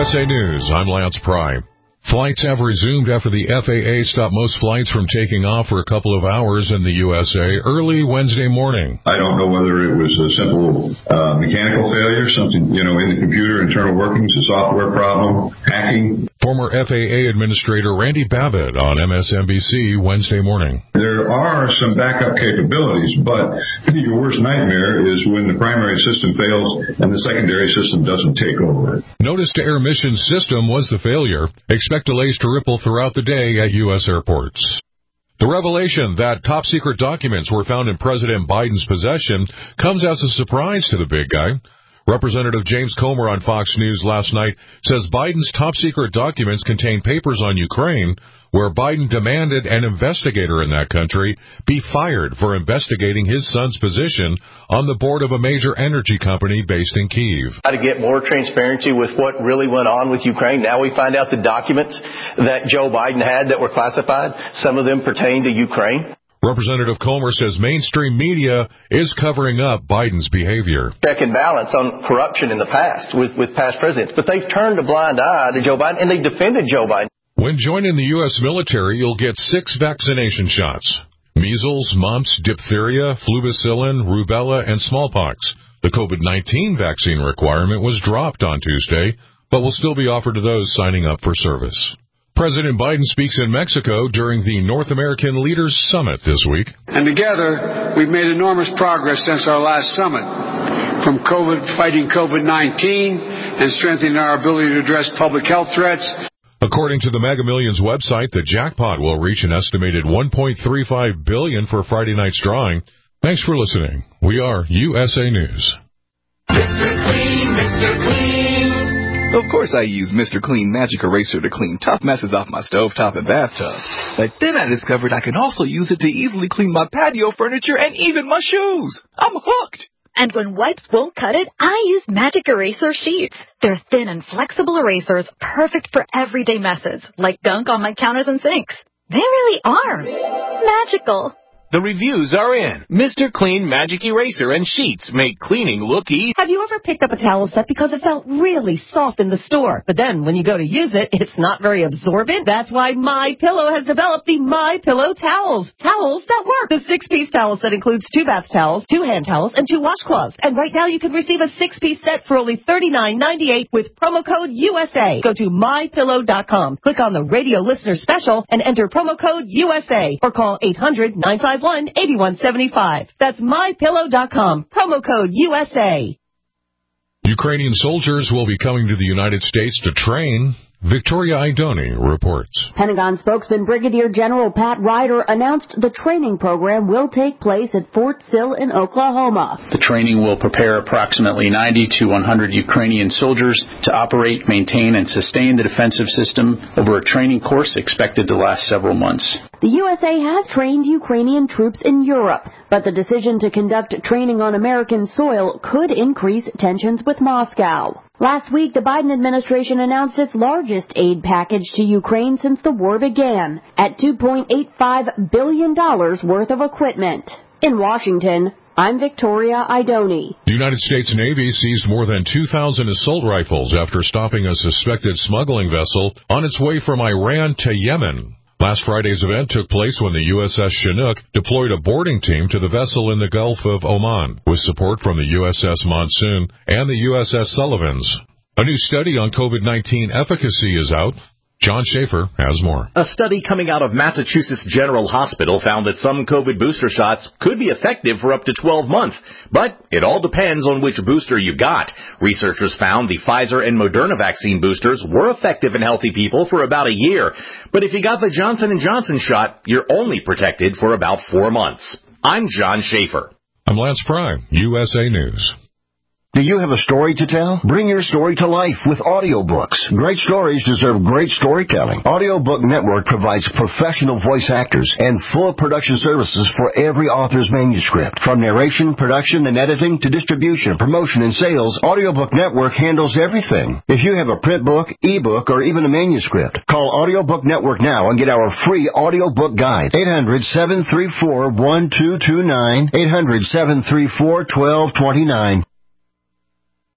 USA News, I'm Lance Pry. Flights have resumed after the FAA stopped most flights from taking off for a couple of hours in the USA early Wednesday morning. I don't know whether it was a simple mechanical failure, something, in the computer, internal workings, a software problem, hacking. Former FAA Administrator Randy Babbitt on MSNBC Wednesday morning. There are some backup capabilities, but your worst nightmare is when the primary system fails and the secondary system doesn't take over. Notice-to-Air Mission System was the failure. Expect delays to ripple throughout the day at U.S. airports. The revelation that top-secret documents were found in President Biden's possession comes as a surprise to the big guy. Representative James Comer on Fox News last night says Biden's top-secret documents contain papers on Ukraine where Biden demanded an investigator in that country be fired for investigating his son's position on the board of a major energy company based in Kyiv. To get more transparency with what really went on with Ukraine, now we find out the documents that Joe Biden had that were classified, some of them pertain to Ukraine. Representative Comer says mainstream media is covering up Biden's behavior. Check and balance on corruption in the past with past presidents. But they've turned a blind eye to Joe Biden, and they defended Joe Biden. When joining the U.S. military, you'll get 6 vaccination shots. Measles, mumps, diphtheria, fluticillin, rubella, and smallpox. The COVID-19 vaccine requirement was dropped on Tuesday, but will still be offered to those signing up for service. President Biden speaks in Mexico during the North American Leaders Summit this week. And together, we've made enormous progress since our last summit, from fighting COVID-19 and strengthening our ability to address public health threats. According to the Mega Millions website, the jackpot will reach an estimated $1.35 billion for Friday night's drawing. Thanks for listening. We are USA News. Mr. Clean, Mr. Clean. Of course I use Mr. Clean Magic Eraser to clean tough messes off my stovetop and bathtub. But then I discovered I can also use it to easily clean my patio furniture and even my shoes. I'm hooked! And when wipes won't cut it, I use Magic Eraser Sheets. They're thin and flexible erasers, perfect for everyday messes, like gunk on my counters and sinks. They really are magical. The reviews are in. Mr. Clean Magic Eraser and Sheets make cleaning look easy. Have you ever picked up a towel set because it felt really soft in the store, but then when you go to use it, it's not very absorbent? That's why MyPillow has developed the MyPillow towels. Towels that work. The 6-piece towel set includes 2 bath towels, 2 hand towels, and 2 washcloths. And right now you can receive a 6-piece set for only $39.98 with promo code USA. Go to MyPillow.com. Click on the radio listener special and enter promo code USA or call 800-951-8175. That's MyPillow.com. Promo code USA. Ukrainian soldiers will be coming to the United States to train. Victoria Idoni reports. Pentagon spokesman Brigadier General Pat Ryder announced the training program will take place at Fort Sill in Oklahoma. The training will prepare approximately 90 to 100 Ukrainian soldiers to operate, maintain, and sustain the defensive system over a training course expected to last several months. The USA has trained Ukrainian troops in Europe, but the decision to conduct training on American soil could increase tensions with Moscow. Last week, the Biden administration announced its largest aid package to Ukraine since the war began, at $2.85 billion worth of equipment. In Washington, I'm Victoria Idoni. The United States Navy seized more than 2,000 assault rifles after stopping a suspected smuggling vessel on its way from Iran to Yemen. Last Friday's event took place when the USS Chinook deployed a boarding team to the vessel in the Gulf of Oman, with support from the USS Monsoon and the USS Sullivans. A new study on COVID-19 efficacy is out. John Schaefer has more. A study coming out of Massachusetts General Hospital found that some COVID booster shots could be effective for up to 12 months, but it all depends on which booster you got. Researchers found the Pfizer and Moderna vaccine boosters were effective in healthy people for about a year, but if you got the Johnson & Johnson shot, you're only protected for about 4 months. I'm John Schaefer. I'm Lance Pry, USA News. Do you have a story to tell? Bring your story to life with audiobooks. Great stories deserve great storytelling. Audiobook Network provides professional voice actors and full production services for every author's manuscript. From narration, production, and editing to distribution, promotion, and sales, Audiobook Network handles everything. If you have a print book, ebook, or even a manuscript, call Audiobook Network now and get our free audiobook guide. 800-734-1229. 800-734-1229.